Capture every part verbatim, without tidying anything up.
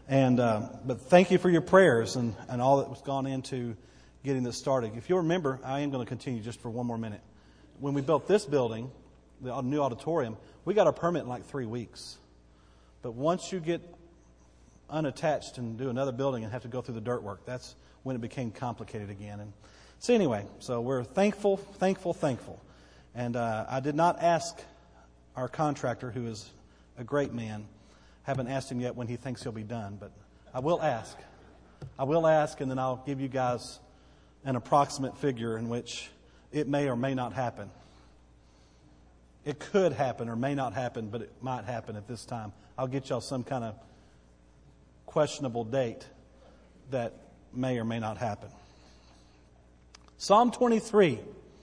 And uh, but thank you for your prayers and, and all that was gone into getting this started. If you'll remember, I am going to continue just for one more minute. When we built this building, the new auditorium, we got our permit in like three weeks. But once you get unattached and do another building and have to go through the dirt work, that's when it became complicated again. And so anyway, so we're thankful, thankful, thankful. And uh, I did not ask our contractor, who is a great man, haven't asked him yet when he thinks he'll be done, but I will ask. I will ask, and then I'll give you guys an approximate figure in which it may or may not happen. It could happen or may not happen, but it might happen at this time. I'll get y'all some kind of questionable date that may or may not happen. Psalm twenty-three.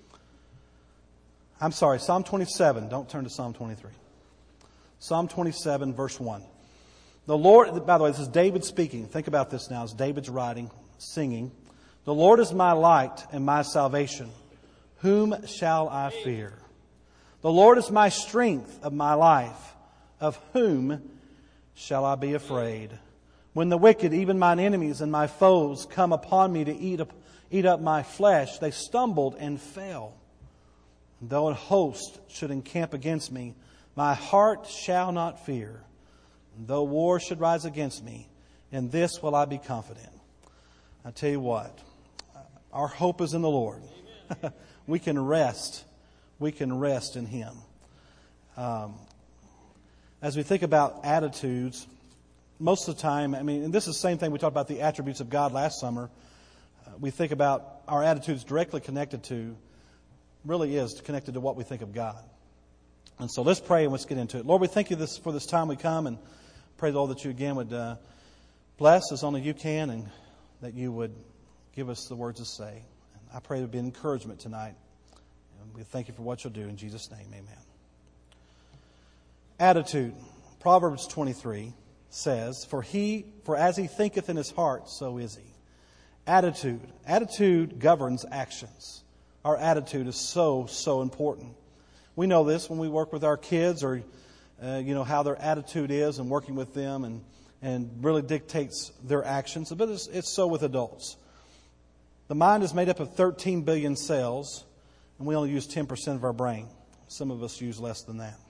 I'm sorry, Psalm twenty-seven. Don't turn to Psalm twenty-three. Psalm twenty-seven, verse one. The Lord, by the way, this is David speaking. Think about this now. It's David's writing, singing. The Lord is my light and my salvation. Whom shall I fear? The Lord is my strength of my life. Of whom shall I be afraid? When the wicked, even mine enemies and my foes, come upon me to eat up, eat up my flesh, they stumbled and fell. Though a host should encamp against me, my heart shall not fear. Though war should rise against me, in this will I be confident. I tell you what, our hope is in the Lord. We can rest. We can rest in Him. Um, as we think about attitudes, most of the time, I mean, and this is the same thing we talked about the attributes of God last summer. Uh, we think about our attitudes directly connected to, really is connected to what we think of God. And so let's pray and let's get into it. Lord, we thank you this for this time we come, and pray, Lord, that you again would uh, bless as only you can, and that you would give us the words to say. And I pray there would be an encouragement tonight. And we thank you for what you'll do. In Jesus' name, amen. Attitude. Proverbs twenty-three says, For he, for as he thinketh in his heart, so is he. Attitude. Attitude governs actions. Our attitude is so, so important. We know this when we work with our kids, or uh, you know how their attitude is, and working with them, and and really dictates their actions. But it's, it's so with adults. The mind is made up of thirteen billion cells, and we only use ten percent of our brain. Some of us use less than that.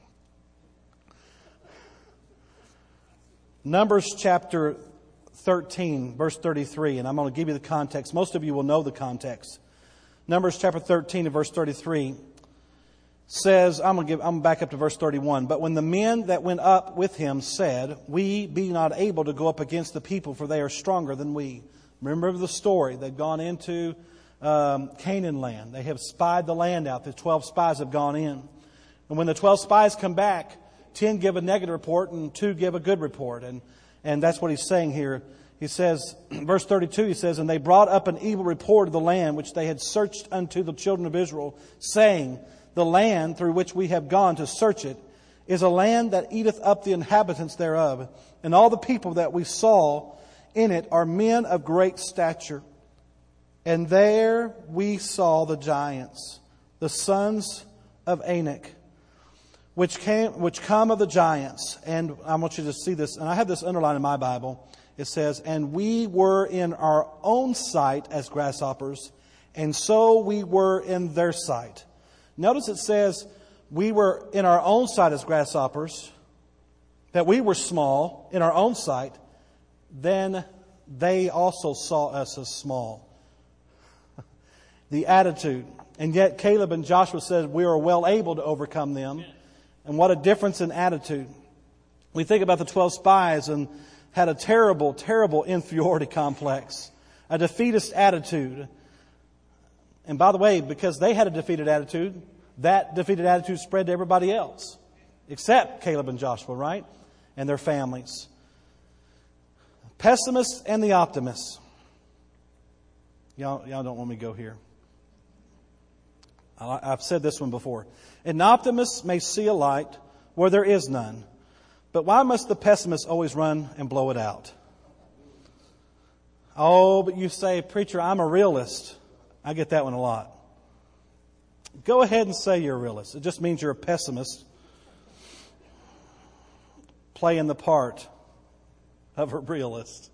Numbers chapter thirteen, verse thirty-three, and I'm going to give you the context. Most of you will know the context. Numbers chapter thirteen and verse thirty-three says, I'm going to give, I'm going to back up to verse thirty-one. But when the men that went up with him said, We be not able to go up against the people, for they are stronger than we. Remember the story. They've gone into um, Canaan land. They have spied the land out. The twelve spies have gone in. And when the twelve spies come back, ten give a negative report and two give a good report. And, and that's what he's saying here. He says, verse thirty-two, he says, And they brought up an evil report of the land which they had searched unto the children of Israel, saying, The land through which we have gone to search it is a land that eateth up the inhabitants thereof. And all the people that we saw in it are men of great stature. And there we saw the giants, the sons of Anak, which came, which come of the giants. And I want you to see this, and I have this underlined in my Bible. It says, And we were in our own sight as grasshoppers, and so we were in their sight. Notice it says, we were in our own sight as grasshoppers, that we were small in our own sight. Then they also saw us as small. The attitude. And yet Caleb and Joshua said we were well able to overcome them. And what a difference in attitude. We think about the twelve spies and had a terrible, terrible inferiority complex. A defeatist attitude. And by the way, because they had a defeated attitude, that defeated attitude spread to everybody else. Except Caleb and Joshua, right? And their families. Pessimists and the optimists. Y'all, y'all don't want me to go here. I've said this one before. An optimist may see a light where there is none. But why must the pessimist always run and blow it out? Oh, but you say, Preacher, I'm a realist. I get that one a lot. Go ahead and say you're a realist. It just means you're a pessimist. Playing the part of a realist.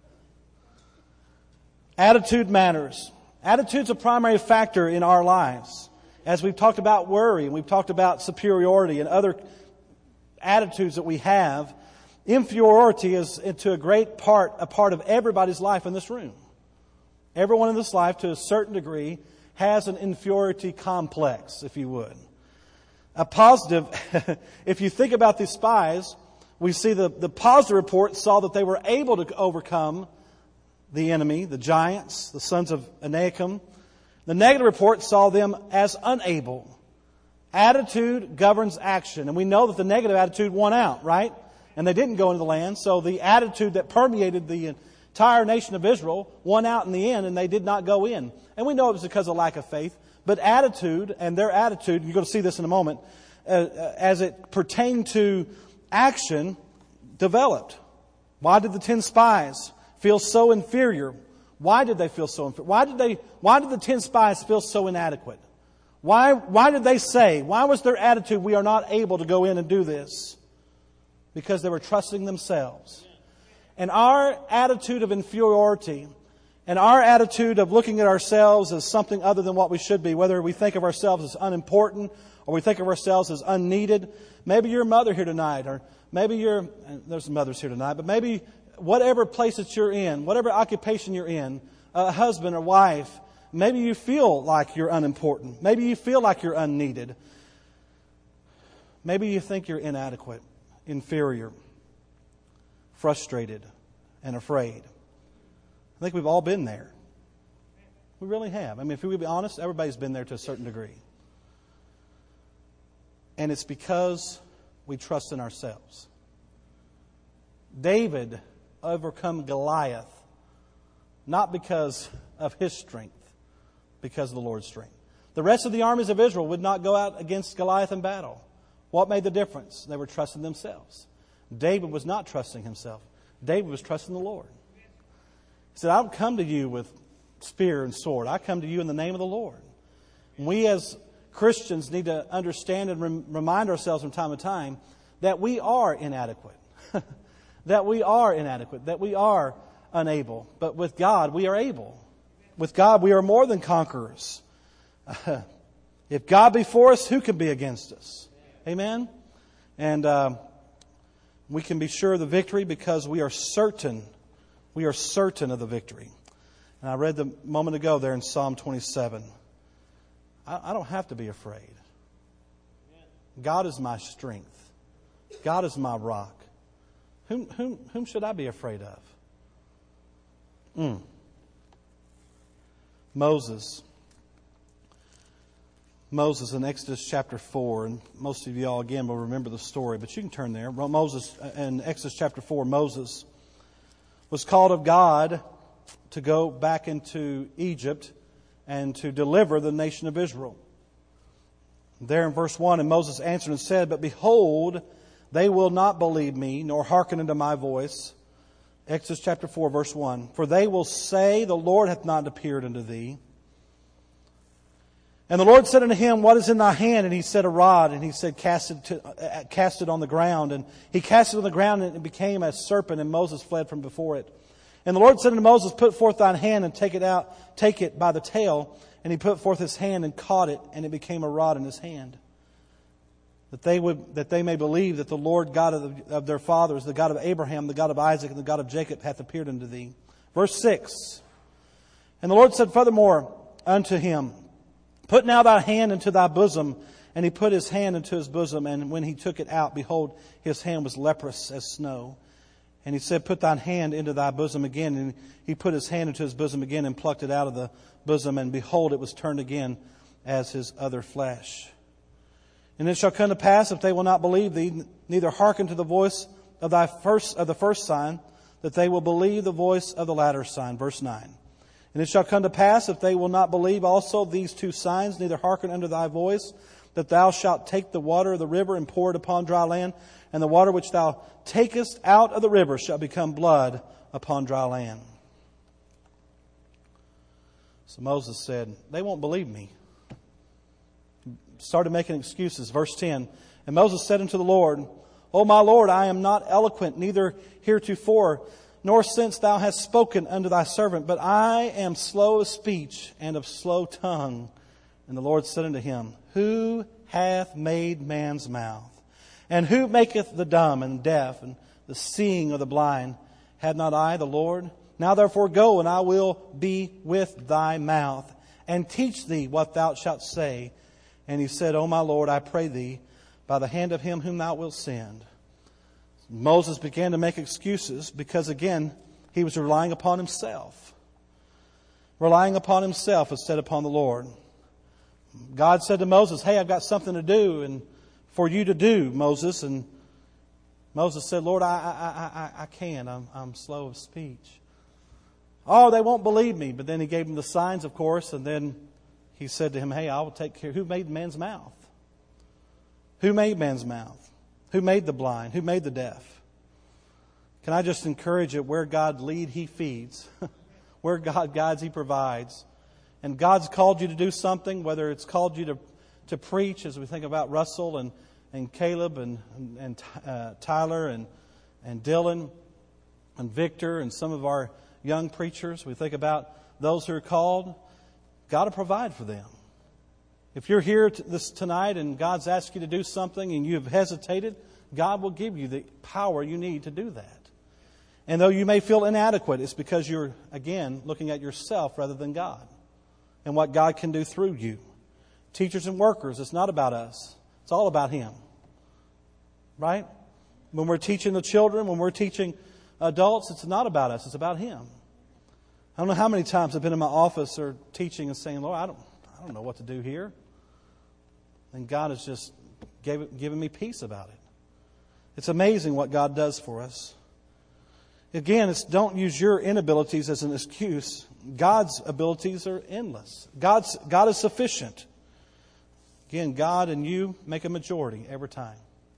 Attitude matters. Attitude's a primary factor in our lives. As we've talked about worry, and we've talked about superiority and other attitudes that we have, inferiority is to a great part, a part of everybody's life in this room. Everyone in this life, to a certain degree, has an inferiority complex, if you would. A positive, if you think about these spies, we see the, the positive report saw that they were able to overcome the enemy, the giants, the sons of Anakim. The negative report saw them as unable. Attitude governs action. And we know that the negative attitude won out, right? And they didn't go into the land. So the attitude that permeated the entire nation of Israel won out in the end, and they did not go in. And we know it was because of lack of faith. But attitude, and their attitude, you're going to see this in a moment, uh, as it pertained to action, developed. Why did the ten spies feel so inferior? Why did they feel so inferior? Why did they? Why did the ten spies feel so inadequate? Why? Why did they say? Why was their attitude? We are not able to go in and do this, because they were trusting themselves. And our attitude of inferiority, and our attitude of looking at ourselves as something other than what we should be, whether we think of ourselves as unimportant or we think of ourselves as unneeded. Maybe you're a mother here tonight, or maybe you're, there's some mothers here tonight, but maybe whatever place that you're in, whatever occupation you're in, a husband or wife, maybe you feel like you're unimportant. Maybe you feel like you're unneeded. Maybe you think you're inadequate, inferior, frustrated, and afraid. I think we've all been there. We really have. I mean, if we be honest, everybody's been there to a certain degree. And it's because we trust in ourselves. David overcome Goliath, not because of his strength, because of the Lord's strength. The rest of the armies of Israel would not go out against Goliath in battle. What made the difference? They were trusting themselves. David was not trusting himself. David was trusting the Lord. He said, I don't come to you with spear and sword. I come to you in the name of the Lord. And we as Christians need to understand and rem- remind ourselves from time to time that we are inadequate. that we are inadequate. That we are unable. But with God, we are able. With God, we are more than conquerors. If God be for us, who can be against us? Amen? And uh, we can be sure of the victory because we are certain. We are certain of the victory. And I read the moment ago there in Psalm twenty-seven. I, I don't have to be afraid. God is my strength. God is my rock. Whom, whom, whom should I be afraid of? Mm. Moses. Moses in Exodus chapter four, and most of you all again will remember the story, but you can turn there. Moses in Exodus chapter four, Moses was called of God to go back into Egypt and to deliver the nation of Israel. There in verse one, and Moses answered and said, But behold, they will not believe me, nor hearken unto my voice. Exodus chapter four, verse one. For they will say, The Lord hath not appeared unto thee. And the Lord said unto him, What is in thy hand? And he said, A rod. And he said, Cast it, to, uh, cast it on the ground. And he cast it on the ground, and it became a serpent, and Moses fled from before it. And the Lord said unto Moses, Put forth thine hand, and take it out, take it by the tail. And he put forth his hand, and caught it, and it became a rod in his hand. That they would, that they may believe that the Lord God of, the, of their fathers, the God of Abraham, the God of Isaac, and the God of Jacob, hath appeared unto thee. Verse six. And the Lord said furthermore unto him, Put now thy hand into thy bosom. And he put his hand into his bosom, and when he took it out, behold, his hand was leprous as snow. And he said, Put thine hand into thy bosom again. And he put his hand into his bosom again, and plucked it out of the bosom, and behold, it was turned again as his other flesh. And it shall come to pass, if they will not believe thee, neither hearken to the voice of thy first of the first sign, that they will believe the voice of the latter sign. Verse nine. And it shall come to pass, if they will not believe also these two signs, neither hearken unto thy voice, that thou shalt take the water of the river and pour it upon dry land, and the water which thou takest out of the river shall become blood upon dry land. So Moses said, They won't believe me. Started making excuses. Verse ten. And Moses said unto the Lord, O my Lord, I am not eloquent, neither heretofore, nor since thou hast spoken unto thy servant, but I am slow of speech and of slow tongue. And the Lord said unto him, Who hath made man's mouth? And who maketh the dumb and deaf and the seeing of the blind? Had not I, the Lord? Now therefore go, and I will be with thy mouth, and teach thee what thou shalt say. And he said, O my Lord, I pray thee, by the hand of him whom thou wilt send. Moses began to make excuses because, again, he was relying upon himself. Relying upon himself instead upon the Lord. God said to Moses, hey, I've got something to do and for you to do, Moses. And Moses said, Lord, I I I, I can't. I'm, I'm slow of speech. Oh, they won't believe me. But then he gave him the signs, of course. And then he said to him, hey, I will take care. Who made man's mouth? Who made man's mouth? Who made the blind? Who made the deaf? Can I just encourage you, where God leads, He feeds. Where God guides, He provides. And God's called you to do something, whether it's called you to, to preach, as we think about Russell and, and Caleb and, and, and uh, Tyler and, and Dylan and Victor and some of our young preachers. We think about those who are called. God will provide for them. If you're here this tonight and God's asked you to do something and you have hesitated, God will give you the power you need to do that. And though you may feel inadequate, it's because you're, again, looking at yourself rather than God and what God can do through you. Teachers and workers, it's not about us. It's all about Him. Right? When we're teaching the children, when we're teaching adults, it's not about us. It's about Him. I don't know how many times I've been in my office or teaching and saying, Lord, I don't I don't know what to do here. And God has just gave it, given me peace about it. It's amazing what God does for us. Again, it's don't use your inabilities as an excuse. God's abilities are endless. God's, God is sufficient. Again, God and you make a majority every time.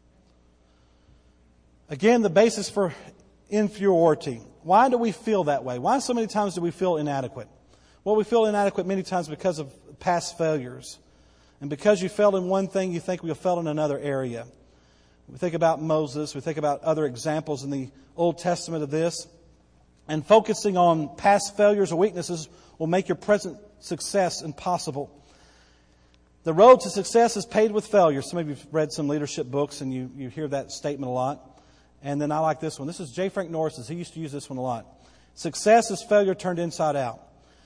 Again, the basis for inferiority. Why do we feel that way? Why so many times do we feel inadequate? Well, we feel inadequate many times because of past failures. And because you failed in one thing, you think you'll fail in another area. We think about Moses. We think about other examples in the Old Testament of this. And focusing on past failures or weaknesses will make your present success impossible. The road to success is paved with failure. Some of you have read some leadership books and you, you hear that statement a lot. And then I like this one. This is J. Frank Norris's. He used to use this one a lot. Success is failure turned inside out.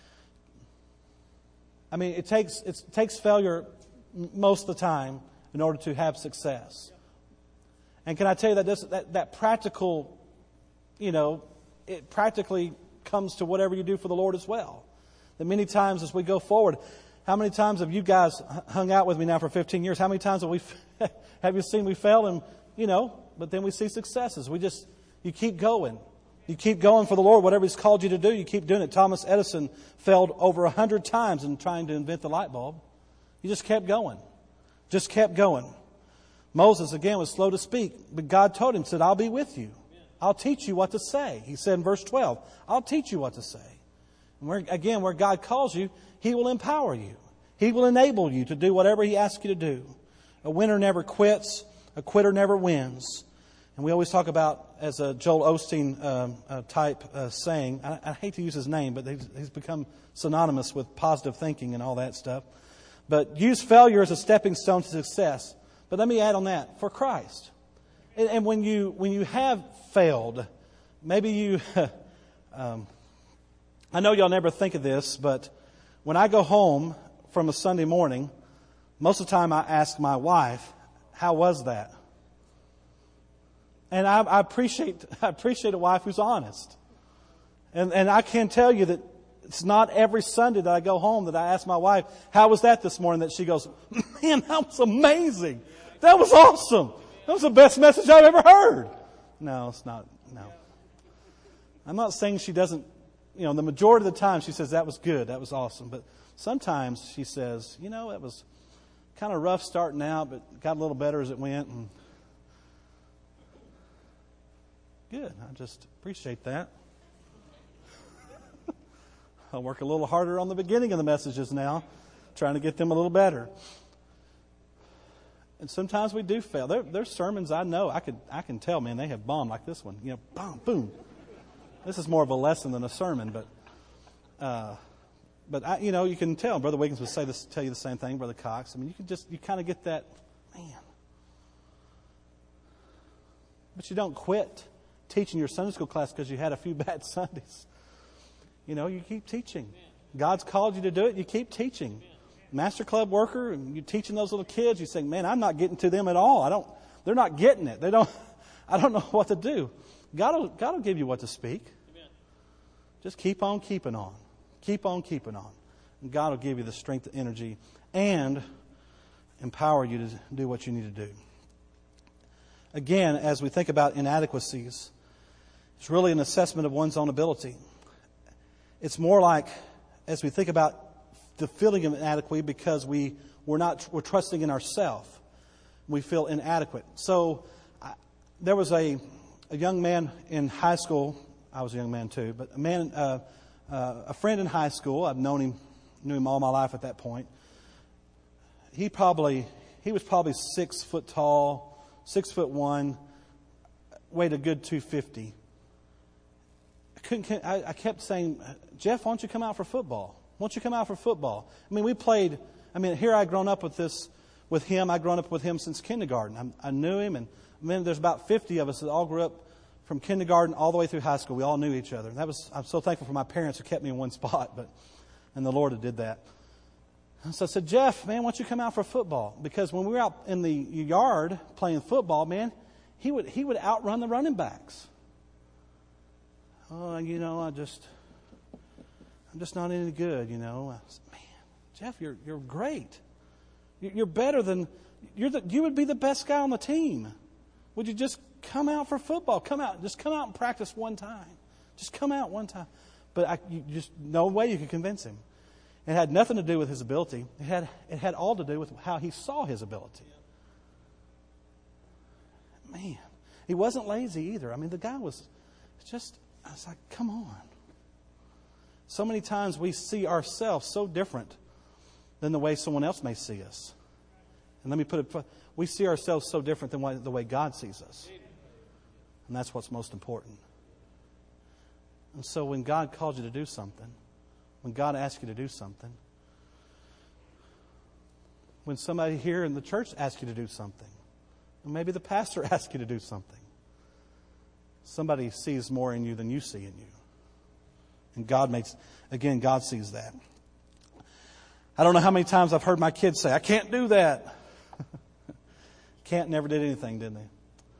I mean, it takes it takes failure most of the time in order to have success. And can I tell you that this, that, that practical, you know, it practically comes to whatever you do for the Lord as well. That many times as we go forward, how many times have you guys hung out with me now for fifteen years? How many times have we have you seen we fail and, you know, but then we see successes. We just, you keep going. You keep going for the Lord. Whatever He's called you to do, you keep doing it. Thomas Edison failed over a hundred times in trying to invent the light bulb. He just kept going. Just kept going. Moses, again, was slow to speak. But God told him, said, I'll be with you. I'll teach you what to say. He said in verse twelve, I'll teach you what to say. And where, again, where God calls you, He will empower you. He will enable you to do whatever He asks you to do. A winner never quits. A quitter never wins. And we always talk about, as a Joel Osteen um, uh, type uh, saying, I, I hate to use his name, but he's, he's become synonymous with positive thinking and all that stuff. But use failure as a stepping stone to success. But let me add on that, for Christ. And, and when you when you have failed, maybe you, um, I know y'all never think of this, but when I go home from a Sunday morning, most of the time I ask my wife, how was that? And I, I appreciate I appreciate a wife who's honest. And and I can tell you that it's not every Sunday that I go home that I ask my wife, how was that this morning? That she goes, man, that was amazing. That was awesome. That was the best message I've ever heard. No, it's not. No. I'm not saying she doesn't, you know, the majority of the time she says, that was good. That was awesome. But sometimes she says, you know, it was kind of rough starting out, but got a little better as it went. And good. I just appreciate that. I'll work a little harder on the beginning of the messages now, trying to get them a little better. And sometimes we do fail. There, there's sermons I know, I could, I can tell, man, they have bombed like this one. You know, boom, boom. This is more of a lesson than a sermon, but, uh, but I, you know, you can tell. Brother Wiggins would say this, tell you the same thing, Brother Cox. I mean, you can just, you kind of get that, man. But you don't quit teaching your Sunday school class because you had a few bad Sundays. You know, you keep teaching. God's called you to do it. You keep teaching. Master Club worker, and you're teaching those little kids. You say, man, I'm not getting to them at all. I don't. They're not getting it. They don't. I don't know what to do. God will, God will give you what to speak. Amen. Just keep on keeping on. Keep on keeping on. And God will give you the strength, the energy, and empower you to do what you need to do. Again, as we think about inadequacies, it's really an assessment of one's own ability. It's more like, as we think about the feeling of inadequacy, because we, we're not we're trusting in ourselves. We feel inadequate. So I, there was a, a young man in high school. I was a young man too, but a man, uh, uh, a friend in high school. I've known him, knew him all my life at that point. He probably he was probably six foot tall, six foot one, weighed a good two fifty. I couldn't. I, I kept saying, Jeff, why don't you come out for football? Why don't you come out for football? I mean, we played, I mean, here I'd grown up with this, with him. I'd grown up with him since kindergarten. I, I knew him, and I mean, there's about fifty of us that all grew up from kindergarten all the way through high school. We all knew each other. And that was, I'm so thankful for my parents who kept me in one spot, but, and the Lord had did that. And so I said, Jeff, man, why don't you come out for football? Because when we were out in the yard playing football, man, he would, he would outrun the running backs. Oh, you know, I just... I'm just not any good, you know. I said, man, Jeff, you're you're great. You're better than you're. The, you would be the best guy on the team. Would you just come out for football? Come out, just come out and practice one time. Just come out one time. But I, you just no way you could convince him. It had nothing to do with his ability. It had it had all to do with how he saw his ability. Man, he wasn't lazy either. I mean, the guy was just. I was like, come on. So many times we see ourselves so different than the way someone else may see us. And let me put it, we see ourselves so different than the way God sees us. And that's what's most important. And so when God calls you to do something, when God asks you to do something, when somebody here in the church asks you to do something, or maybe the pastor asks you to do something, somebody sees more in you than you see in you. And God makes, again, God sees that. I don't know how many times I've heard my kids say, I can't do that. Can't never did anything, did they?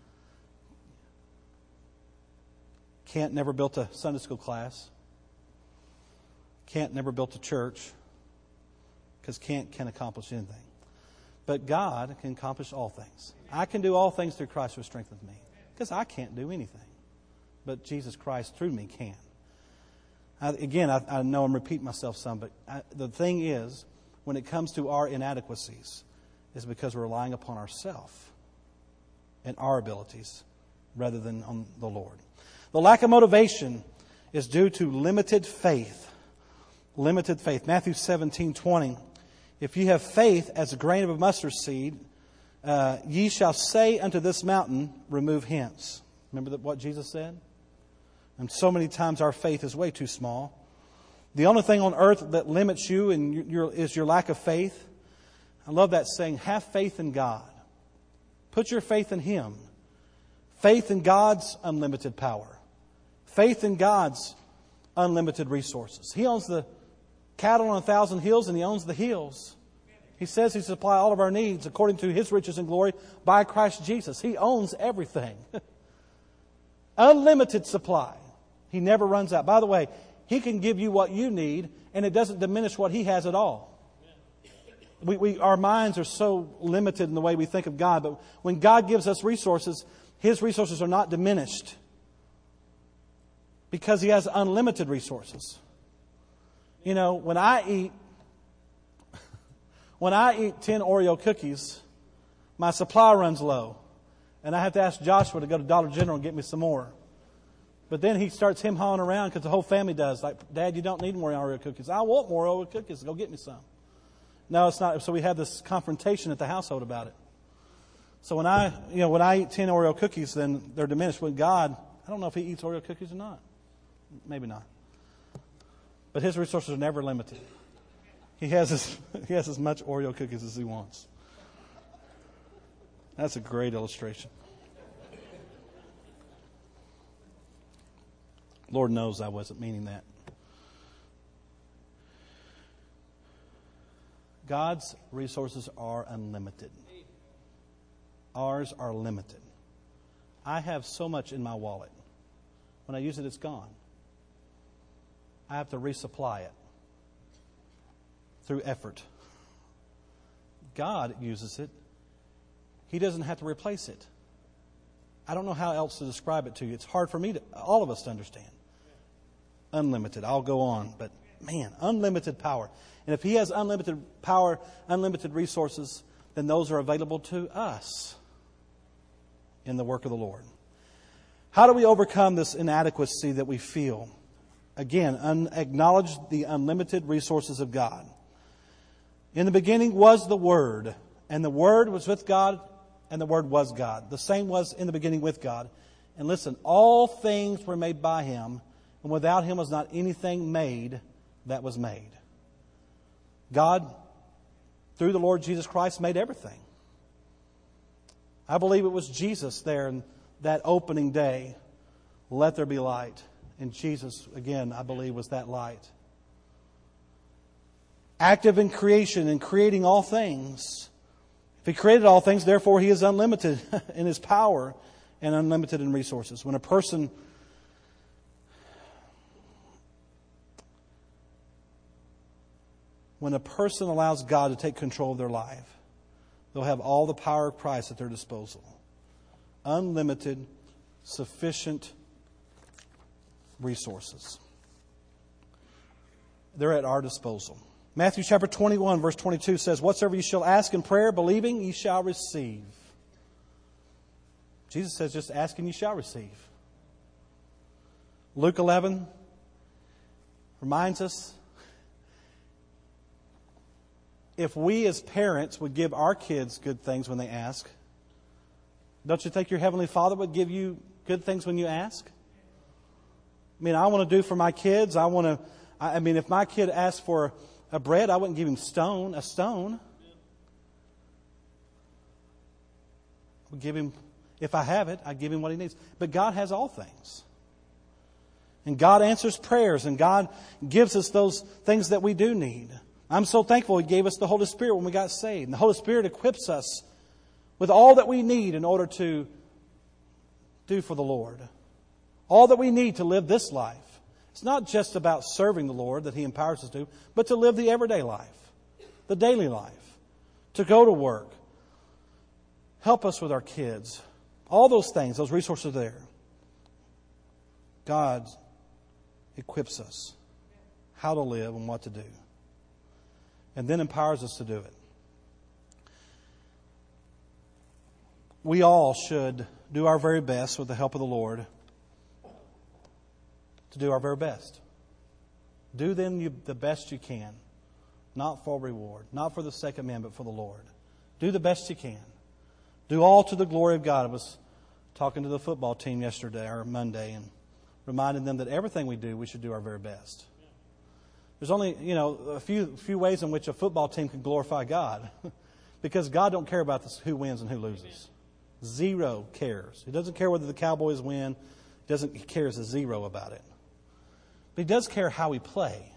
Can't never built a Sunday school class. Can't never built a church. Because can't can accomplish anything. But God can accomplish all things. I can do all things through Christ who strengthens me. Because I can't do anything. But Jesus Christ through me can. I, again, I, I know I'm repeating myself some, but I, the thing is, when it comes to our inadequacies, is because we're relying upon ourselves and our abilities rather than on the Lord. The lack of motivation is due to limited faith. Limited faith. Matthew seventeen twenty. If ye have faith as a grain of a mustard seed, uh, ye shall say unto this mountain, remove hence. Remember that, what Jesus said? And so many times our faith is way too small. The only thing on earth that limits you and your, is your lack of faith. I love that saying, have faith in God. Put your faith in Him. Faith in God's unlimited power. Faith in God's unlimited resources. He owns the cattle on a thousand hills and He owns the hills. He says He supplies all of our needs according to His riches and glory by Christ Jesus. He owns everything. Unlimited supply. He never runs out. By the way, He can give you what you need, and it doesn't diminish what He has at all. We, we, our minds are so limited in the way we think of God, but when God gives us resources, His resources are not diminished because He has unlimited resources. You know, when I eat, when I eat ten Oreo cookies, my supply runs low, and I have to ask Joshua to go to Dollar General and get me some more. But then he starts him-hawing around because the whole family does. Like, Dad, you don't need more Oreo cookies. I want more Oreo cookies. Go get me some. No, it's not. So we had this confrontation at the household about it. So when I, you know, when I eat ten Oreo cookies, then they're diminished. When God, I don't know if He eats Oreo cookies or not. Maybe not. But His resources are never limited. He has as, he has as much Oreo cookies as He wants. That's a great illustration. Lord knows I wasn't meaning that. God's resources are unlimited. Ours are limited. I have so much in my wallet. When I use it, it's gone. I have to resupply it through effort. God uses it. He doesn't have to replace it. I don't know how else to describe it to you. It's hard for me to, all of us to understand. Unlimited. I'll go on, but man, unlimited power. And if He has unlimited power, unlimited resources, then those are available to us in the work of the Lord. How do we overcome this inadequacy that we feel? Again, un- acknowledge the unlimited resources of God. In the beginning was the Word, and the Word was with God, and the Word was God. The same was in the beginning with God. And listen, all things were made by Him, and without Him was not anything made that was made. God, through the Lord Jesus Christ, made everything. I believe it was Jesus there in that opening day. Let there be light. And Jesus, again, I believe, was that light. Active in creation and creating all things. If He created all things, therefore He is unlimited in His power and unlimited in resources. When a person when a person allows God to take control of their life, they'll have all the power of Christ at their disposal. Unlimited, sufficient resources. They're at our disposal. Matthew chapter twenty-one, verse twenty-two says, "Whatsoever ye shall ask in prayer, believing, ye shall receive." Jesus says, just ask and ye shall receive. Luke eleven reminds us, if we as parents would give our kids good things when they ask, don't you think your Heavenly Father would give you good things when you ask? I mean, I want to do for my kids. I want to, I mean, if my kid asks for a bread, I wouldn't give him stone, a stone. I would give him, if I have it, I give him what he needs. But God has all things. And God answers prayers, and God gives us those things that we do need. I'm so thankful He gave us the Holy Spirit when we got saved. And the Holy Spirit equips us with all that we need in order to do for the Lord. All that we need to live this life. It's not just about serving the Lord that He empowers us to, but to live the everyday life, the daily life, to go to work, help us with our kids. All those things, those resources are there. God equips us how to live and what to do. And then empowers us to do it. We all should do our very best with the help of the Lord to do our very best. Do then you, the best you can. Not for reward. Not for the sake of man, but for the Lord. Do the best you can. Do all to the glory of God. I was talking to the football team yesterday or Monday and reminding them that everything we do, we should do our very best. There's only, you know, a few few ways in which a football team can glorify God. Because God don't care about this, who wins and who loses. Zero cares. He doesn't care whether the Cowboys win. He doesn't, he cares a zero about it. But He does care how we play.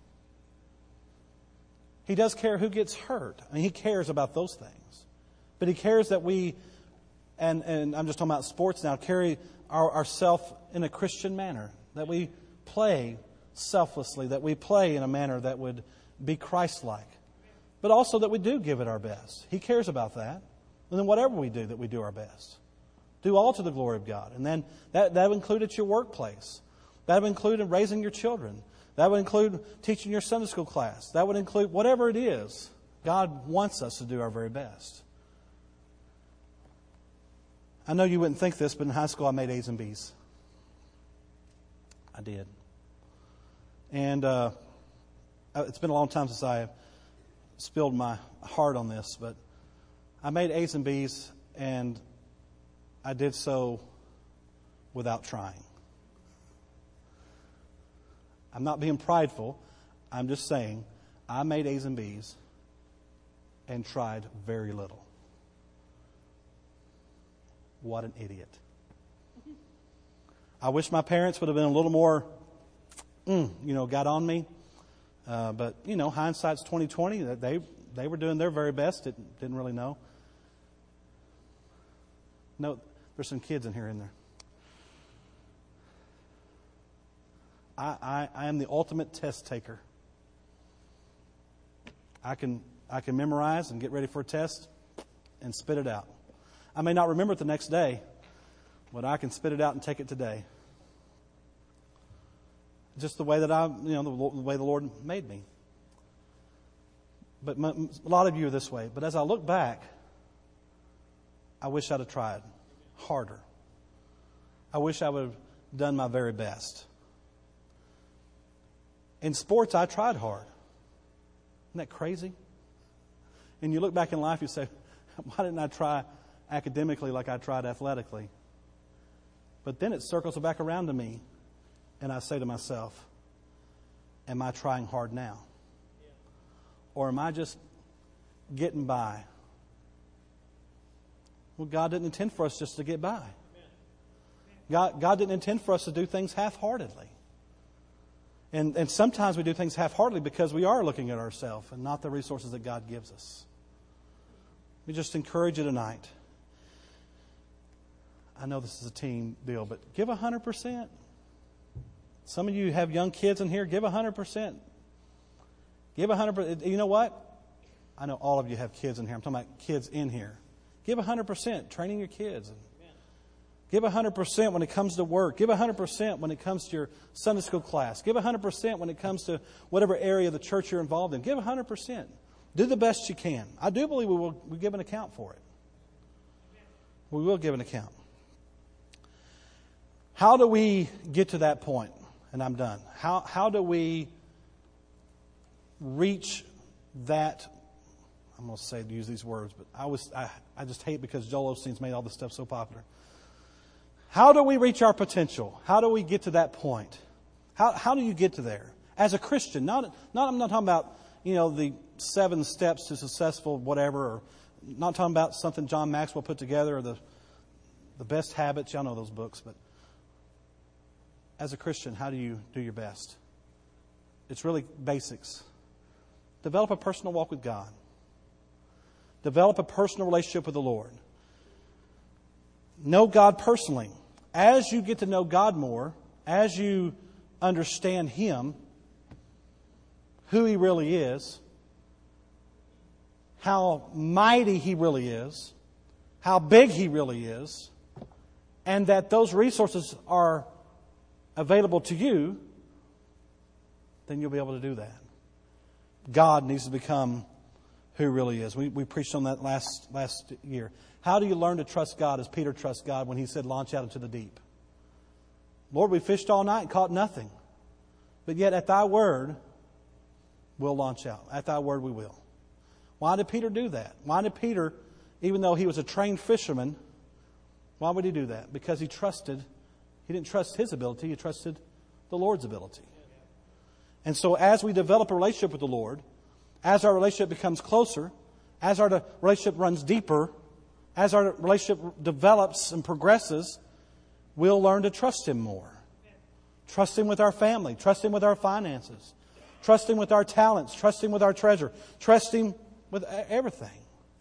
He does care who gets hurt. I mean, He cares about those things. But He cares that we, and, and I'm just talking about sports now, carry our, ourselves in a Christian manner. That we play selflessly, that we play in a manner that would be Christ-like. But also that we do give it our best. He cares about that. And then whatever we do, that we do our best. Do all to the glory of God. And then that, that would include at your workplace. That would include in raising your children. That would include teaching your Sunday school class. That would include whatever it is. God wants us to do our very best. I know you wouldn't think this, but in high school I made A's and B's. I did. And uh, it's been a long time since I spilled my heart on this, but I made A's and B's, and I did so without trying. I'm not being prideful. I'm just saying I made A's and B's and tried very little. What an idiot. I wish my parents would have been a little more, mm, you know, got on me. Uh, but, you know, hindsight's twenty twenty. They they were doing their very best. Didn't, didn't really know. No, there's some kids in here, in there. I, I, I am the ultimate test taker. I can I can memorize and get ready for a test and spit it out. I may not remember it the next day, but I can spit it out and take it today. Just the way that I, you know, the, the way the Lord made me. But m- a lot of you are this way. But as I look back, I wish I'd have tried harder. I wish I would have done my very best. In sports, I tried hard. Isn't that crazy? And you look back in life, you say, why didn't I try academically like I tried athletically? But then it circles back around to me, and I say to myself, am I trying hard now? Or am I just getting by? Well, God didn't intend for us just to get by. God, God didn't intend for us to do things half-heartedly. And, and sometimes we do things half-heartedly because we are looking at ourselves and not the resources that God gives us. Let me just encourage you tonight. I know this is a team deal, but give one hundred percent. Some of you have young kids in here. Give one hundred percent. Give one hundred percent. You know what? I know all of you have kids in here. I'm talking about kids in here. Give one hundred percent training your kids. Give one hundred percent when it comes to work. Give one hundred percent when it comes to your Sunday school class. Give one hundred percent when it comes to whatever area of the church you're involved in. Give one hundred percent. Do the best you can. I do believe we will we give an account for it. We will give an account. How do we get to that point? And I'm done. How how do we reach that? I'm going to say use these words, but I was I, I just hate because Joel Osteen's made all this stuff so popular. How do we reach our potential? How do we get to that point? How how do you get to there as a Christian? Not not I'm not talking about, you know, the seven steps to successful whatever, or not talking about something John Maxwell put together, or the the best habits. Y'all know those books, but as a Christian, how do you do your best? It's really basics. Develop a personal walk with God. Develop a personal relationship with the Lord. Know God personally. As you get to know God more, as you understand Him, who He really is, how mighty He really is, how big He really is, and that those resources are available to you, then you'll be able to do that. God needs to become who He really is. We we preached on that last last year. How do you learn to trust God as Peter trusts God when he said, launch out into the deep? Lord, we fished all night and caught nothing. But yet at Thy word, we'll launch out. At Thy word we will. Why did Peter do that? Why did Peter, even though he was a trained fisherman, why would he do that? Because he trusted. He didn't trust his ability. He trusted the Lord's ability. And so as we develop a relationship with the Lord, as our relationship becomes closer, as our relationship runs deeper, as our relationship develops and progresses, we'll learn to trust Him more. Trust Him with our family. Trust Him with our finances. Trust Him with our talents. Trust Him with our treasure. Trust Him with everything.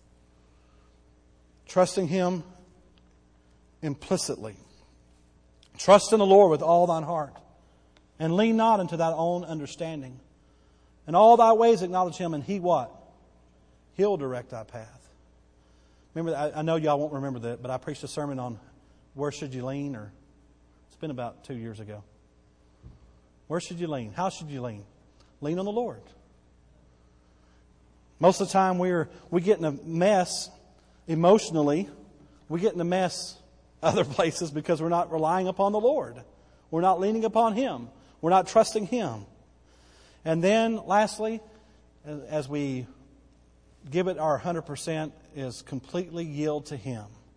Trusting Him implicitly. Trust in the Lord with all thine heart, and lean not unto thy own understanding. In all thy ways acknowledge Him, and He what? He'll direct thy path. Remember, I, I know y'all won't remember that, but I preached a sermon on where should you lean, or it's been about two years ago. Where should you lean? How should you lean? Lean on the Lord. Most of the time we're we get in a mess emotionally. We get in a mess other places because we're not relying upon the Lord. We're not leaning upon Him. We're not trusting Him. And then, lastly, as we give it our one hundred percent, is completely yield to Him.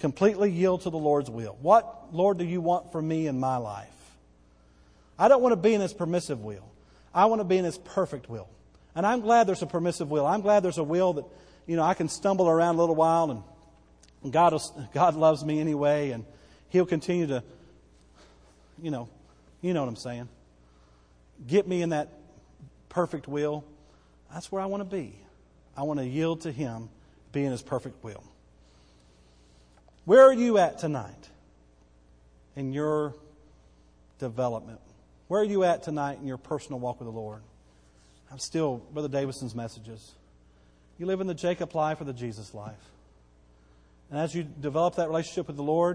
Completely yield to the Lord's will. What, Lord, do you want from me in my life? I don't want to be in His permissive will. I want to be in His perfect will. And I'm glad there's a permissive will. I'm glad there's a will that, you know, I can stumble around a little while and God, will, God loves me anyway, and He'll continue to, you know, you know what I'm saying. Get me in that perfect will. That's where I want to be. I want to yield to Him, be in His perfect will. Where are you at tonight in your development? Where are you at tonight in your personal walk with the Lord? I'm still Brother Davidson's messages. You live in the Jacob life or the Jesus life. And as you develop that relationship with the Lord,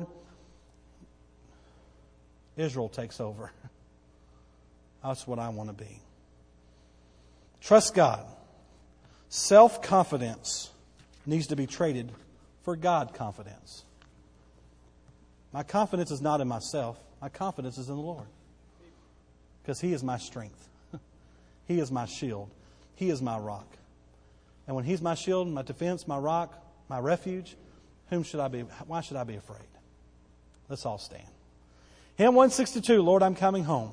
Israel takes over. That's what I want to be. Trust God. Self-confidence needs to be traded for God confidence. My confidence is not in myself. My confidence is in the Lord. Because He is my strength. He is my shield. He is my rock. And when He's my shield, my defense, my rock, my refuge, whom should I be? Why should I be afraid? Let's all stand. Hymn one sixty-two, Lord, I'm coming home.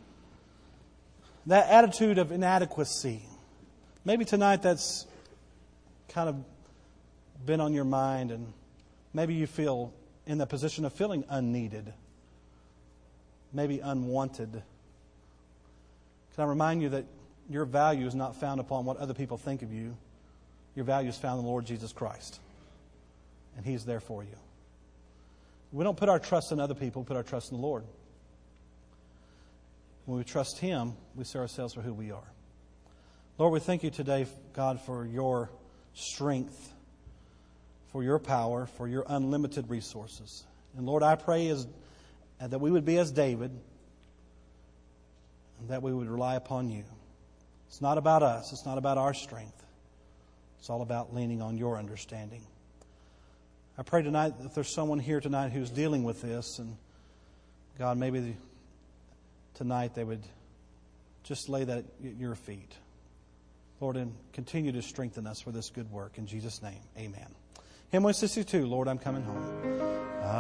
That attitude of inadequacy. Maybe tonight that's kind of been on your mind, and maybe you feel in the position of feeling unneeded, maybe unwanted. Can I remind you that your value is not found upon what other people think of you. Your value is found in the Lord Jesus Christ. And He's there for you. We don't put our trust in other people, we put our trust in the Lord. When we trust Him, we see ourselves for who we are. Lord, we thank You today, God, for Your strength, for Your power, for Your unlimited resources. And Lord, I pray as, that we would be as David, and that we would rely upon You. It's not about us. It's not about our strength. It's all about leaning on Your understanding. I pray tonight that if there's someone here tonight who's dealing with this, and God, maybe tonight they would just lay that at Your feet. Lord, and continue to strengthen us for this good work. In Jesus' name, amen. Hymn one sixty-two, Lord, I'm coming home.